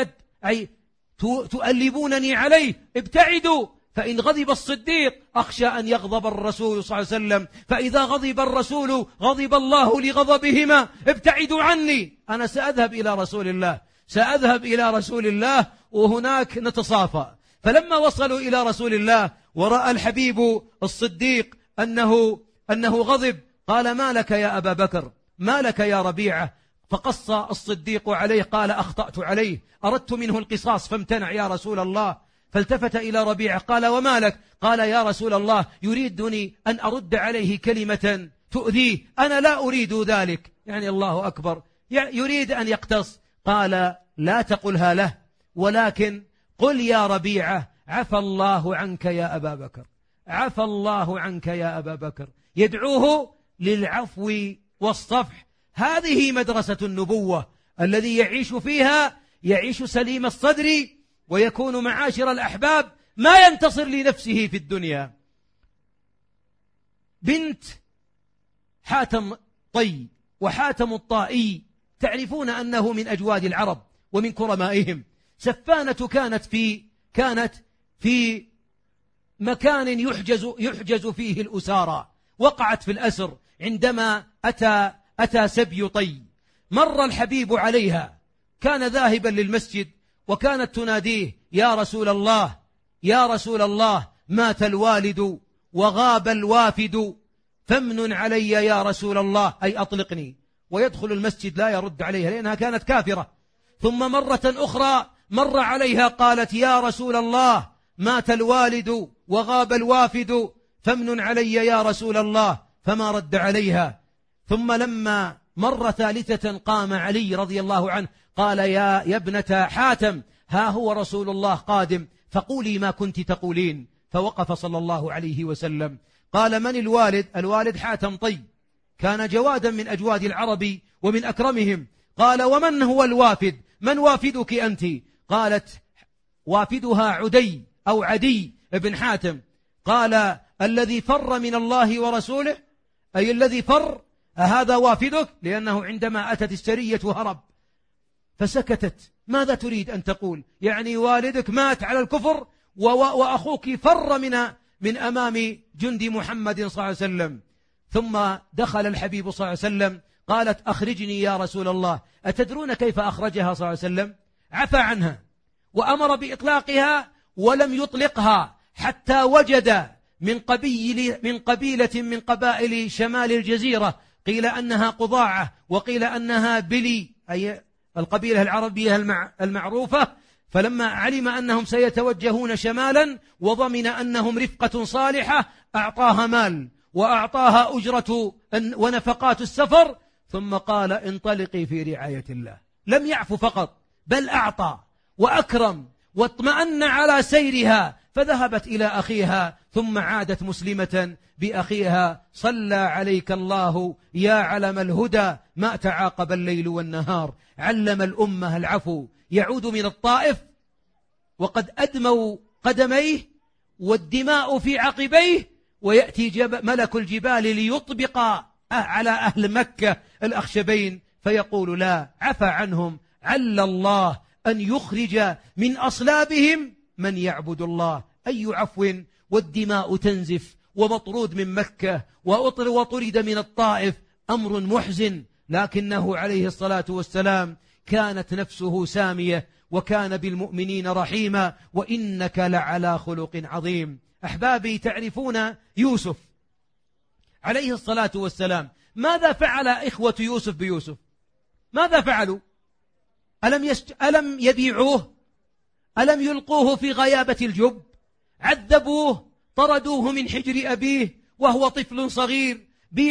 تؤلبونني عليه، ابتعدوا، فإن غضب الصديق أخشى أن يغضب الرسول صلى الله عليه وسلم، فإذا غضب الرسول غضب الله لغضبهما، ابتعدوا عني، أنا سأذهب إلى رسول الله وهناك نتصافى. فلما وصلوا إلى رسول الله ورأى الحبيب الصديق أنه غضب، قال ما لك يا أبا بكر، ما لك يا ربيعة؟ فقص الصديق عليه، قال أخطأت عليه، أردت منه القصاص فامتنع يا رسول الله. فالتفت إلى ربيعة قال وما لك؟ قال يا رسول الله يريدني أن أرد عليه كلمة تؤذيه، أنا لا أريد ذلك. يعني الله أكبر، يريد أن يقتص. قال لا تقلها له، ولكن قل يا ربيعة عفى الله عنك يا أبا بكر، عفى الله عنك يا أبا بكر، يدعوه للعفو والصفح. هذه مدرسة النبوة، الذي يعيش فيها يعيش سليم الصدر، ويكون معاشر الأحباب ما ينتصر لنفسه في الدنيا. بنت حاتم طي وحاتم الطائي تعرفون أنه من أجواد العرب ومن كرمائهم. سفانة كانت في مكان يحجز فيه الأسارى، وقعت في الأسر عندما أتى سبي طي. مر الحبيب عليها، كان ذاهبا للمسجد، وكانت تناديه يا رسول الله، يا رسول الله، مات الوالد وغاب الوافد، فامنن علي يا رسول الله، أي أطلقني، ويدخل المسجد لا يرد عليها لأنها كانت كافرة. ثم مرة أخرى مر عليها قالت يا رسول الله مات الوالد وغاب الوافد فامنن علي يا رسول الله، فما رد عليها. ثم لما مر ثالثة قام علي رضي الله عنه قال يا ابنة حاتم ها هو رسول الله قادم فقولي ما كنت تقولين. فوقف صلى الله عليه وسلم قال من الوالد؟ الوالد حاتم طي، كان جوادا من أجواد العرب ومن أكرمهم. قال ومن هو الوافد؟ من وافدك أنت؟ قالت وافدها عدي أو عدي ابن حاتم. قال الذي فر من الله ورسوله، أي الذي فر، أهذا وافدك؟ لأنه عندما أتت السرية هرب. فسكتت. ماذا تريد أن تقول؟ يعني والدك مات على الكفر وأخوك فر من أمام جند محمد صلى الله عليه وسلم. ثم دخل الحبيب صلى الله عليه وسلم. قالت أخرجني يا رسول الله. أتدرون كيف أخرجها صلى الله عليه وسلم؟ عفى عنها وأمر بإطلاقها ولم يطلقها حتى وجد من قبيلة من قبائل شمال الجزيرة، قيل أنها قضاعة وقيل أنها بلي، أي القبيلة العربية المعروفة. فلما علم أنهم سيتوجهون شمالا وضمن أنهم رفقة صالحة أعطاها مال وأعطاها أجرة ونفقات السفر، ثم قال انطلقي في رعاية الله. لم يعفو فقط بل أعطى وأكرم واطمأن على سيرها، فذهبت إلى أخيها ثم عادت مسلمة بأخيها. صلى عليك الله يا علم الهدى ما تعاقب الليل والنهار. علم الأمة العفو. يعود من الطائف وقد أدموا قدميه والدماء في عقبيه، ويأتي ملك الجبال ليطبق على أهل مكة الأخشبين فيقول لا، عفى عنهم. عل الله أن يخرج من أصلابهم من يعبد الله. أي عفو، والدماء تنزف ومطرود من مكة وطرد من الطائف. أمر محزن، لكنه عليه الصلاة والسلام كانت نفسه سامية وكان بالمؤمنين رحيما، وإنك لعلى خلق عظيم. أحبابي، تعرفون يوسف عليه الصلاة والسلام ماذا فعل إخوة يوسف بيوسف؟ ماذا فعلوا؟ ألم يبيعوه؟ ألم يلقوه في غيابة الجب؟ عذبوه، طردوه من حجر أبيه وهو طفل صغير،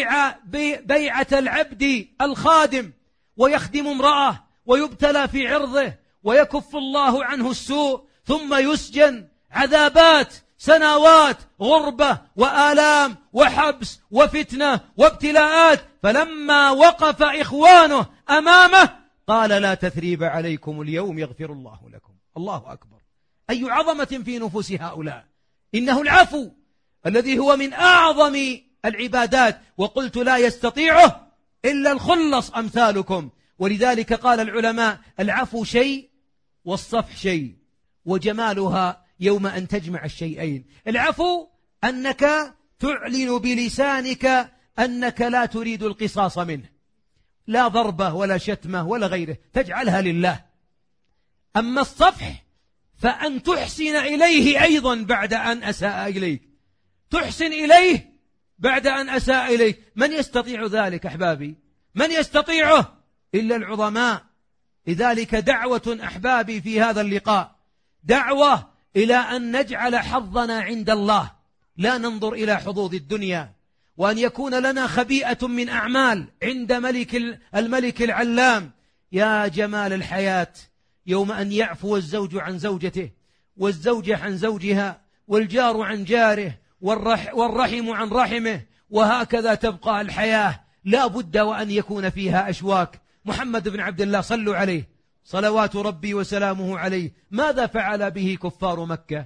بيعة العبد الخادم، ويخدم امرأة ويبتلى في عرضه ويكف الله عنه السوء، ثم يسجن عذابات، سنوات غربة وآلام وحبس وفتنة وابتلاءات. فلما وقف إخوانه أمامه قال لا تثريب عليكم اليوم يغفر الله لكم. الله أكبر. أي عظمة في نفوس هؤلاء. إنه العفو الذي هو من أعظم العبادات، وقلت لا يستطيعه إلا الخلص أمثالكم. ولذلك قال العلماء العفو شيء والصفح شيء، وجمالها يوم أن تجمع الشيئين. العفو أنك تعلن بلسانك أنك لا تريد القصاص منه، لا ضربة ولا شتمة ولا غيره، تجعلها لله. أما الصفح فأن تحسن إليه أيضا بعد أن أساء إليك، تحسن إليه بعد أن أساء إليك. من يستطيع ذلك أحبابي؟ من يستطيعه؟ إلا العظماء. لذلك دعوة أحبابي في هذا اللقاء، دعوة إلى أن نجعل حظنا عند الله، لا ننظر إلى حظوظ الدنيا، وأن يكون لنا خبيئة من أعمال عند الملك العلام. يا جمال الحياة يوم أن يعفو الزوج عن زوجته، والزوجة عن زوجها، والجار عن جاره، والرحم عن رحمه، وهكذا تبقى الحياة. لا بد وأن يكون فيها أشواك. محمد بن عبد الله صلوا عليه صلوات ربي وسلامه عليه، ماذا فعل به كفار مكة؟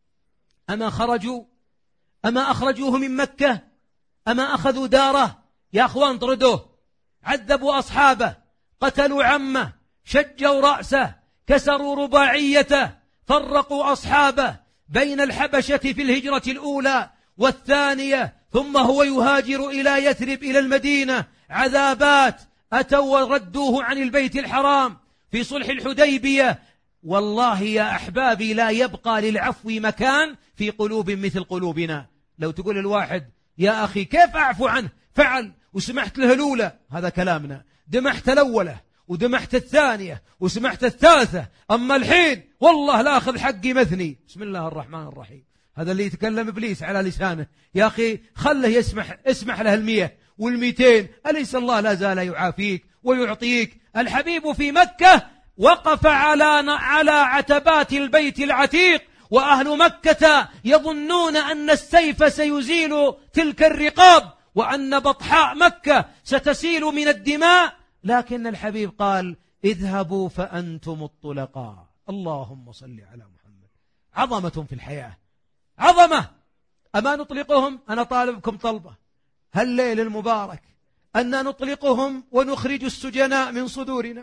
أما أخرجوه من مكة؟ أما أخذوا داره؟ يا أخوان طردوه، عذبوا أصحابه، قتلوا عمه، شجوا رأسه، كسروا رباعيته، فرقوا أصحابه بين الحبشة في الهجرة الأولى والثانية، ثم هو يهاجر إلى يثرب إلى المدينة. عذابات، أتوا وردوه عن البيت الحرام في صلح الحديبية. والله يا أحبابي لا يبقى للعفو مكان في قلوب مثل قلوبنا. لو تقول الواحد يا أخي كيف أعفو عنه؟ فعل وسمحت له الأولى، هذا كلامنا، دمحت الأولى ودمحت الثانية وسمحت الثالثة، أما الحين والله لا أخذ حقي مثني. بسم الله الرحمن الرحيم. هذا اللي يتكلم إبليس على لسانه. يا أخي خله اسمح له 100 وال200. أليس الله لا زال يعافيك ويعطيك؟ الحبيب في مكة وقف على عتبات البيت العتيق، وأهل مكة يظنون أن السيف سيزيل تلك الرقاب وأن بطحاء مكة ستسيل من الدماء، لكن الحبيب قال اذهبوا فأنتم الطلقاء. اللهم صل على محمد. عظمة في الحياة، عظمة. أما نطلقهم؟ أنا طالبكم طلبة هالليل المبارك أن نطلقهم ونخرج السجناء من صدورنا.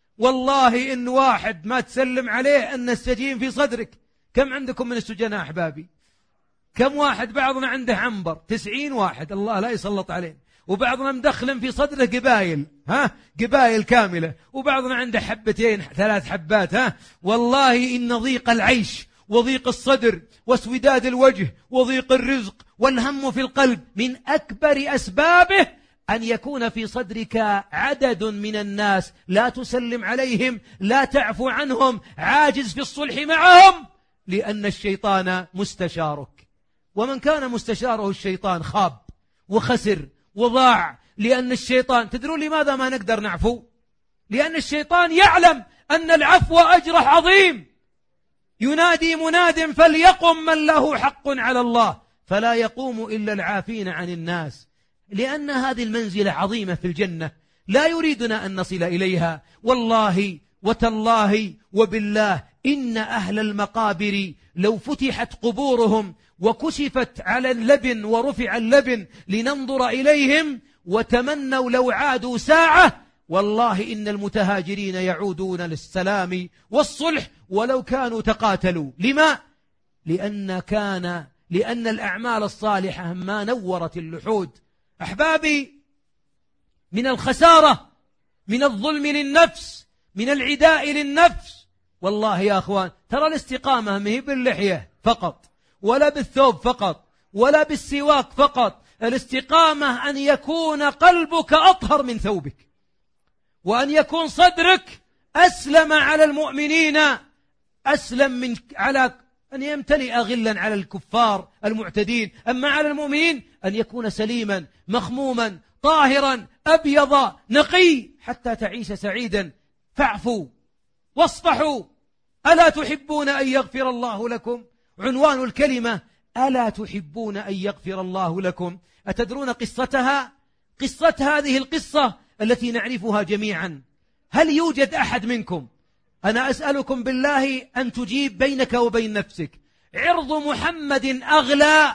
والله إن واحد ما تسلم عليه أن السجين في صدرك. كم عندكم من السجناء أحبابي؟ كم واحد؟ بعضنا عنده عنبر 90 واحد، الله لا يسلط عليه، وبعضنا مدخل في صدره قبائل، قبائل كاملة، وبعضنا عنده 2 3 حبات. والله إن ضيق العيش وضيق الصدر واسوداد الوجه وضيق الرزق والهم في القلب من أكبر أسبابه أن يكون في صدرك عدد من الناس لا تسلم عليهم، لا تعفو عنهم، عاجز في الصلح معهم، لأن الشيطان مستشارك. ومن كان مستشاره الشيطان خاب وخسر وضاع، لأن الشيطان، تدرون لماذا ما نقدر نعفو؟ لأن الشيطان يعلم أن العفو أجره عظيم. ينادي مناد فليقم من له حق على الله، فلا يقوم إلا العافين عن الناس، لأن هذه المنزلة عظيمة في الجنة لا يريدنا أن نصل إليها. والله وتالله وبالله إن أهل المقابر لو فتحت قبورهم وكشفت على اللبن ورفع اللبن لننظر إليهم وتمنوا لو عادوا ساعة، والله إن المتهاجرين يعودون للسلام والصلح ولو كانوا تقاتلوا. لما؟ لأن الأعمال الصالحة ما نورت اللحود. أحبابي، من الخسارة، من الظلم للنفس، من العداء للنفس، والله يا أخوان ترى الاستقامة ما هي باللحية فقط، ولا بالثوب فقط، ولا بالسواك فقط. الاستقامة أن يكون قلبك أطهر من ثوبك، وأن يكون صدرك أسلم على المؤمنين، أسلم من على أن يمتلئ غلا على الكفار المعتدين، أما على المؤمنين أن يكون سليما مخموما طاهرا أبيض نقي حتى تعيش سعيدا. فاعفوا واصفحوا. ألا تحبون أن يغفر الله لكم؟ عنوان الكلمة ألا تحبون أن يغفر الله لكم. أتدرون قصتها؟ قصة هذه القصة التي نعرفها جميعا. هل يوجد أحد منكم، أنا أسألكم بالله أن تجيب بينك وبين نفسك، عرض محمد أغلى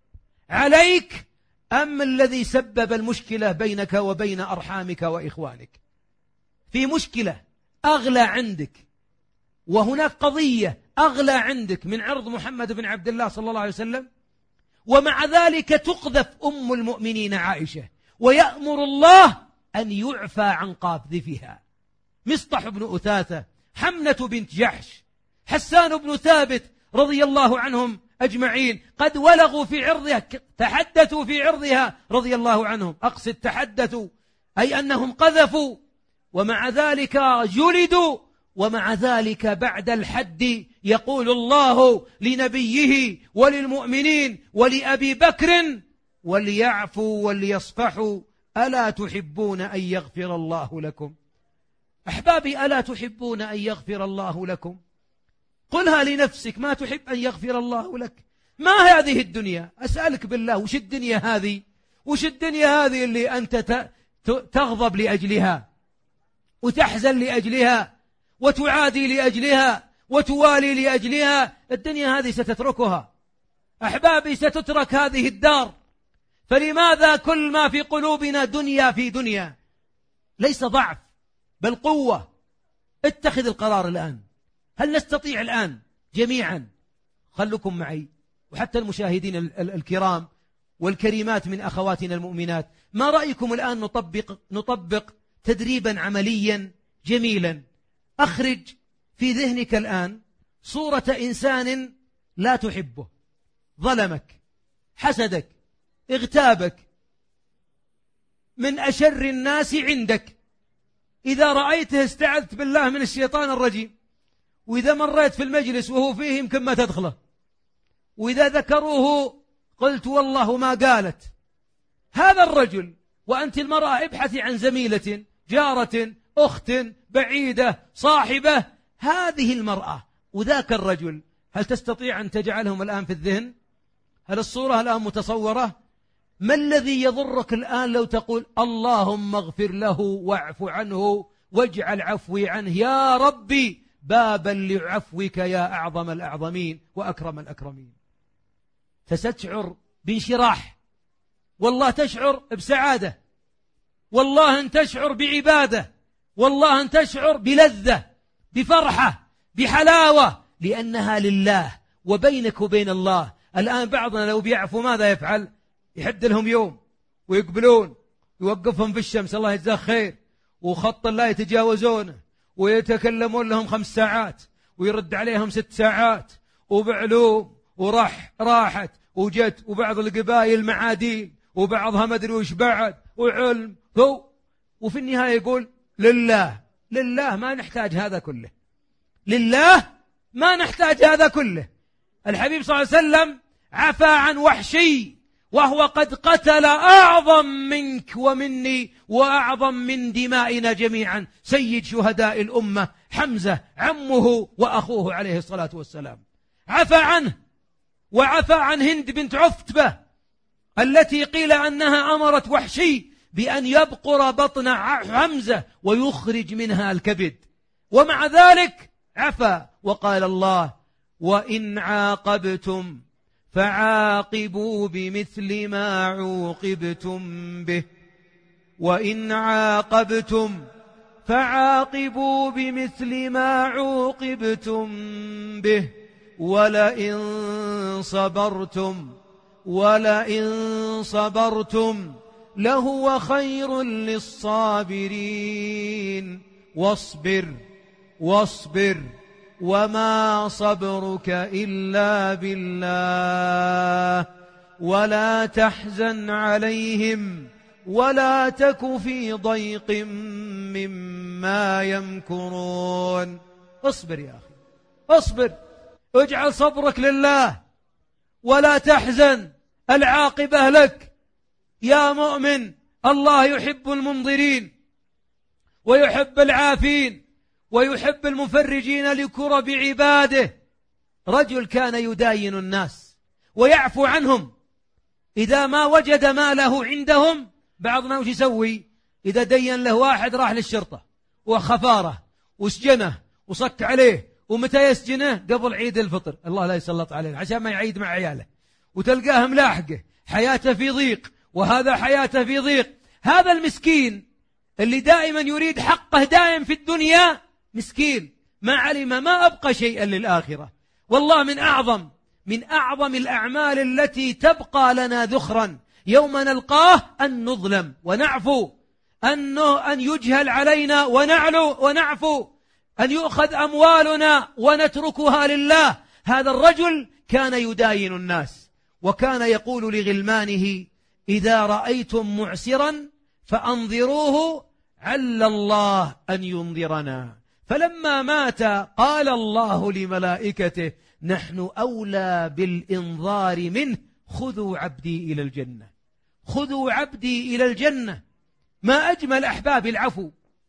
عليك أم الذي سبب المشكلة بينك وبين أرحامك وإخوانك؟ في مشكلة أغلى عندك، وهناك قضية أغلى عندك من عرض محمد بن عبد الله صلى الله عليه وسلم، ومع ذلك تقذف أم المؤمنين عائشة ويأمر الله أن يعفى عن قاذفها. مصطح بن أثاثة، حمنة بنت جحش، حسان بن ثابت رضي الله عنهم أجمعين قد ولغوا في عرضها، تحدثوا في عرضها رضي الله عنهم. أقصد تحدثوا أي أنهم قذفوا، ومع ذلك جلدوا، ومع ذلك بعد الحد يقول الله لنبيه وللمؤمنين ولأبي بكر وليعفوا وليصفحوا ألا تحبون أن يغفر الله لكم؟ أحبابي، ألا تحبون أن يغفر الله لكم؟ قلها لنفسك، ما تحب أن يغفر الله لك؟ ما هذه الدنيا؟ أسألك بالله، وش الدنيا هذه؟ وش الدنيا هذه اللي أنت تغضب لأجلها وتحزن لأجلها وتعادي لأجلها وتوالي لأجلها؟ الدنيا هذه ستتركها أحبابي، ستترك هذه الدار. فلماذا كل ما في قلوبنا دنيا في دنيا؟ ليس ضعف بل قوة. اتخذ القرار الآن. هل نستطيع الآن جميعا؟ خلكم معي وحتى المشاهدين الكرام والكريمات من أخواتنا المؤمنات، ما رأيكم الآن نطبق تدريبا عمليا جميلا؟ أخرج في ذهنك الآن صورة إنسان لا تحبه، ظلمك، حسدك، اغتابك من أشر الناس عندك، إذا رأيته استعذت بالله من الشيطان الرجيم، وإذا مريت في المجلس وهو فيه يمكن ما تدخله، وإذا ذكروه قلت والله ما قالت. هذا الرجل، وأنت المرأة ابحثي عن زميلة، جارة، أخت، بعيدة، صاحبة، هذه المرأة وذاك الرجل، هل تستطيع أن تجعلهم الآن في الذهن؟ هل الصورة الآن متصورة؟ ما الذي يضرك الآن لو تقول اللهم اغفر له واعف عنه واجعل عفوي عنه يا ربي بابا لعفوك يا أعظم الأعظمين وأكرم الأكرمين؟ فستشعر بانشراح، والله تشعر بسعادة، والله أن تشعر بعبادة، والله أن تشعر بلذة، بفرحة، بحلاوة، لأنها لله وبينك وبين الله. الآن بعضنا لو بيعفو ماذا يفعل؟ يحد لهم يوم ويقبلون، يوقفهم في الشمس الله يجزاه خير، وخط لا يتجاوزونه، ويتكلمون لهم 5 ساعات ويرد عليهم 6 ساعات، وبعلوم راحت وجت، وبعض القبائل معادين، وبعضها ما أدري وش بعد، وعلم هو، وفي النهاية يقول لله ما نحتاج هذا كله، لله ما نحتاج هذا كله. الحبيب صلى الله عليه وسلم عفى عن وحشي وهو قد قتل أعظم منك ومني وأعظم من دمائنا جميعا، سيد شهداء الأمة حمزة عمه وأخوه عليه الصلاة والسلام، عفى عنه. وعفى عن هند بنت عتبة التي قيل أنها أمرت وحشي بأن يبقر بطن حمزة ويخرج منها الكبد، ومع ذلك عفى. وقال الله وإن عاقبتم فعاقبوا بمثل ما عوقبتم به، وإن عاقبتم فعاقبوا بمثل ما عوقبتم به ولئن صبرتم لهو خير للصابرين. واصبر وما صبرك إلا بالله ولا تحزن عليهم ولا تك في ضيق مما يمكرون. اصبر يا أخي، اصبر، اجعل صبرك لله ولا تحزن، العاقبة لك يا مؤمن. الله يحب المنظرين ويحب العافين ويحب المفرجين لكرب عباده. رجل كان يداين الناس ويعفو عنهم، إذا ما وجد ماله عندهم، بعضنا وش يسوي؟ إذا دين له واحد راح للشرطة وخفاره وسجنه وصك عليه، ومتى يسجنه؟ قبل عيد الفطر، الله لا يسلط علينا عشان ما يعيد مع عياله، وتلقاه ملاحقه حياته في ضيق، وهذا حياته في ضيق. هذا المسكين اللي دائما يريد حقه دائم في الدنيا مسكين، ما علم ما أبقى شيئا للآخرة. والله من أعظم الأعمال التي تبقى لنا ذخرا يوم نلقاه أن نظلم ونعفو، أن يجهل علينا ونعفو، أن يؤخذ أموالنا ونتركها لله. هذا الرجل كان يداين الناس، وكان يقول لغلمانه إذا رأيتم معسرا فأنظروه عل الله أن ينظرنا. فلما مات قال الله لملائكته نحن أولى بالإنظار منه، خذوا عبدي إلى الجنة، خذوا عبدي إلى الجنة. ما أجمل أحباب العفو.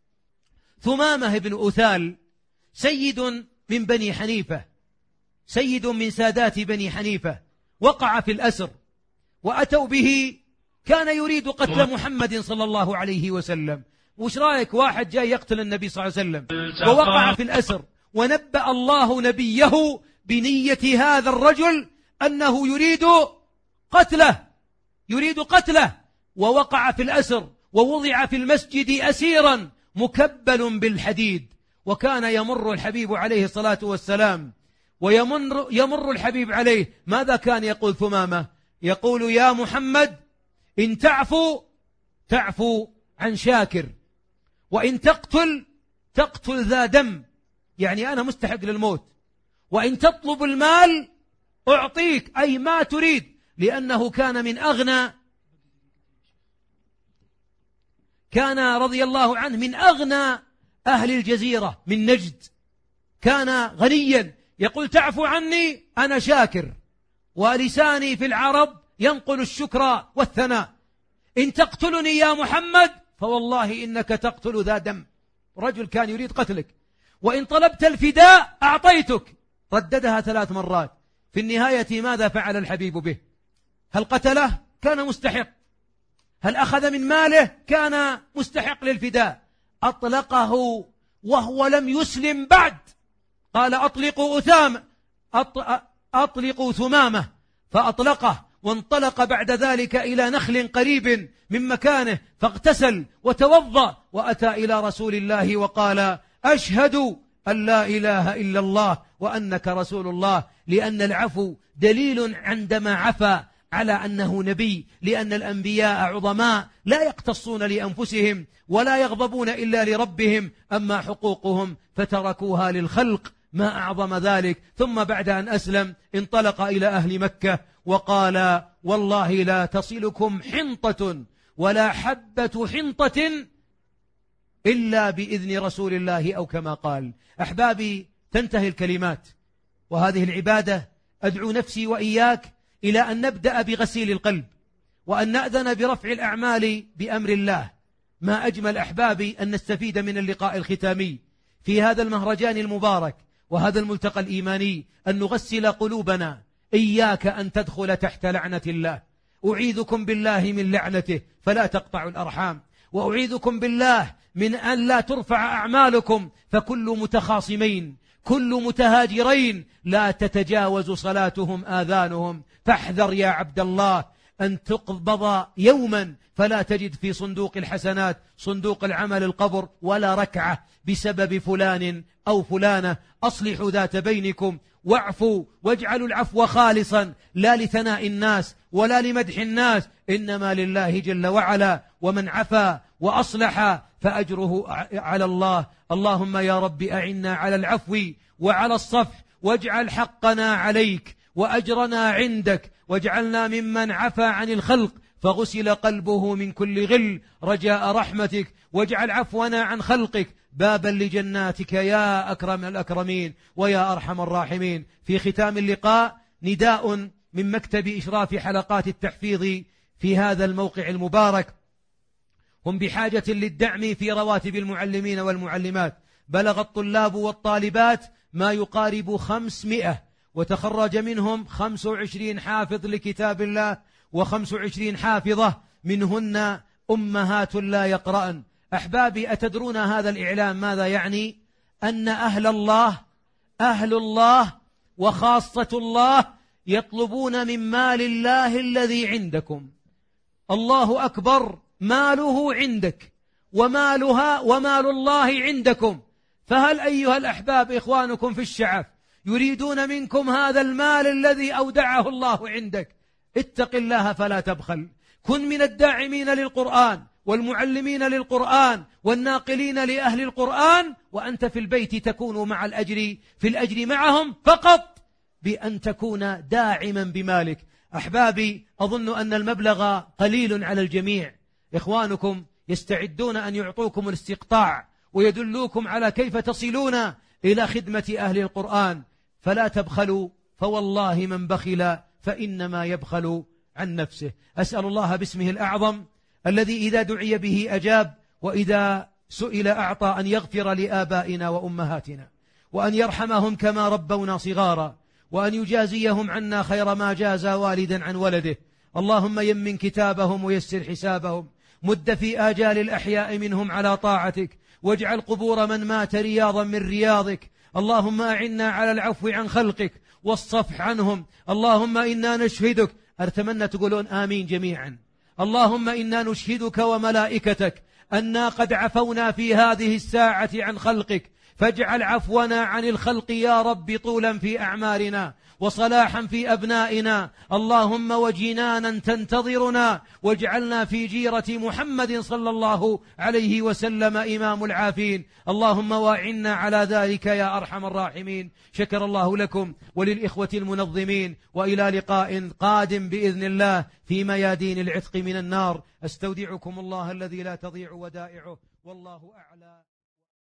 ثمامة بن أثال سيد من بني حنيفة، سيد من سادات بني حنيفة، وقع في الأسر وأتوا به، كان يريد قتل محمد صلى الله عليه وسلم. وش رأيك واحد جاي يقتل النبي صلى الله عليه وسلم ووقع في الأسر، ونبأ الله نبيه بنية هذا الرجل أنه يريد قتله، ووقع في الأسر ووضع في المسجد أسيرا مكبل بالحديد. وكان يمر الحبيب عليه الصلاة والسلام ويمر الحبيب عليه، ماذا كان يقول ثمامة؟ يقول يا محمد إن تعفو عن شاكر، وإن تقتل ذا دم، يعني أنا مستحق للموت، وإن تطلب المال أعطيك، أي ما تريد، لأنه كان من أغنى كان رضي الله عنه من أغنى أهل الجزيرة من نجد، كان غنيا، يقول تعفو عني أنا شاكر، ولساني في العرب ينقل الشكر والثناء، إن تقتلني يا محمد فوالله إنك تقتل ذا دم. رجل كان يريد قتلك. وإن طلبت الفداء أعطيتك. رددها 3 مرات. في النهاية ماذا فعل الحبيب به؟ هل قتله؟ كان مستحق. هل أخذ من ماله؟ كان مستحق للفداء. أطلقه وهو لم يسلم بعد. قال أطلقوا ثمامة، فأطلقه، وانطلق بعد ذلك إلى نخل قريب من مكانه، فاغتسل وتوضأ وأتى إلى رسول الله وقال أشهد أن لا إله إلا الله وأنك رسول الله، لأن العفو دليل عندما عفا على أنه نبي، لأن الأنبياء عظماء لا يقتصون لأنفسهم ولا يغضبون إلا لربهم، أما حقوقهم فتركوها للخلق، ما أعظم ذلك. ثم بعد أن أسلم انطلق إلى أهل مكة وقال والله لا تصلكم حنطة ولا حبة حنطة إلا بإذن رسول الله، أو كما قال. أحبابي، تنتهي الكلمات، وهذه العبادة أدعو نفسي وإياك إلى أن نبدأ بغسيل القلب، وأن نأذن برفع الأعمال بأمر الله. ما أجمل أحبابي أن نستفيد من اللقاء الختامي في هذا المهرجان المبارك وهذا الملتقى الإيماني، أن نغسل قلوبنا. إياك أن تدخل تحت لعنة الله. أعيذكم بالله من لعنته فلا تقطعوا الأرحام، وأعيذكم بالله من أن لا ترفع أعمالكم، فكل متخاصمين كل متهاجرين لا تتجاوز صلاتهم آذانهم. فاحذر يا عبد الله أن تقبض يوما فلا تجد في صندوق الحسنات صندوق العمل القبر ولا ركعة بسبب فلان أو فلانة. أصلحوا ذات بينكم واعفوا، واجعلوا العفو خالصا لا لثناء الناس ولا لمدح الناس، إنما لله جل وعلا. ومن عفا وأصلح فأجره على الله. اللهم يا رب أعنا على العفو وعلى الصفح، واجعل حقنا عليك وأجرنا عندك، واجعلنا ممن عفى عن الخلق فغسل قلبه من كل غل رجاء رحمتك، واجعل عفونا عن خلقك بابا لجناتك يا أكرم الأكرمين ويا أرحم الراحمين. في ختام اللقاء نداء من مكتب إشراف حلقات التحفيظ في هذا الموقع المبارك. هم بحاجة للدعم في رواتب المعلمين والمعلمات. بلغ الطلاب والطالبات ما يقارب 500، وتخرج منهم 25 حافظ لكتاب الله و25 حافظة، منهن أمهات لا يقرأن. أحبابي، أتدرون هذا الإعلام ماذا يعني؟ أن أهل الله وخاصة الله يطلبون من مال الله الذي عندكم. الله أكبر، ماله عندك ومالها ومال الله عندكم. فهل أيها الأحباب إخوانكم في الشعف يريدون منكم هذا المال الذي أودعه الله عندك؟ اتق الله فلا تبخل. كن من الداعمين للقرآن والمعلمين للقرآن والناقلين لأهل القرآن، وأنت في البيت تكون مع في الأجر معهم، فقط بأن تكون داعما بمالك. أحبابي، أظن أن المبلغ قليل على الجميع. إخوانكم يستعدون أن يعطوكم الاستقطاع ويدلوكم على كيف تصلون إلى خدمة أهل القرآن. فلا تبخلوا، فوالله من بخل فإنما يبخل عن نفسه. أسأل الله باسمه الأعظم الذي إذا دعي به أجاب وإذا سئل أعطى أن يغفر لآبائنا وأمهاتنا، وأن يرحمهم كما ربونا صغارا، وأن يجازيهم عنا خير ما جازى والدا عن ولده. اللهم يمن كتابهم ويسر حسابهم، مد في آجال الأحياء منهم على طاعتك، واجعل قبور من مات رياضا من رياضك. اللهم أعنا على العفو عن خلقك والصفح عنهم. اللهم إنا نشهدك، أتمنى تقولون آمين جميعا. اللهم إنا نشهدك وملائكتك أننا قد عفونا في هذه الساعة عن خلقك فاجعل عفونا عن الخلق يا رب طولا في أعمارنا وصلاحا في أبنائنا، اللهم وجنانا تنتظرنا، واجعلنا في جيرة محمد صلى الله عليه وسلم إمام العافين. اللهم واعنا على ذلك يا أرحم الراحمين. شكر الله لكم وللإخوة المنظمين، وإلى لقاء قادم بإذن الله في ميادين العتق من النار. أستودعكم الله الذي لا تضيع ودائعه، والله أعلى.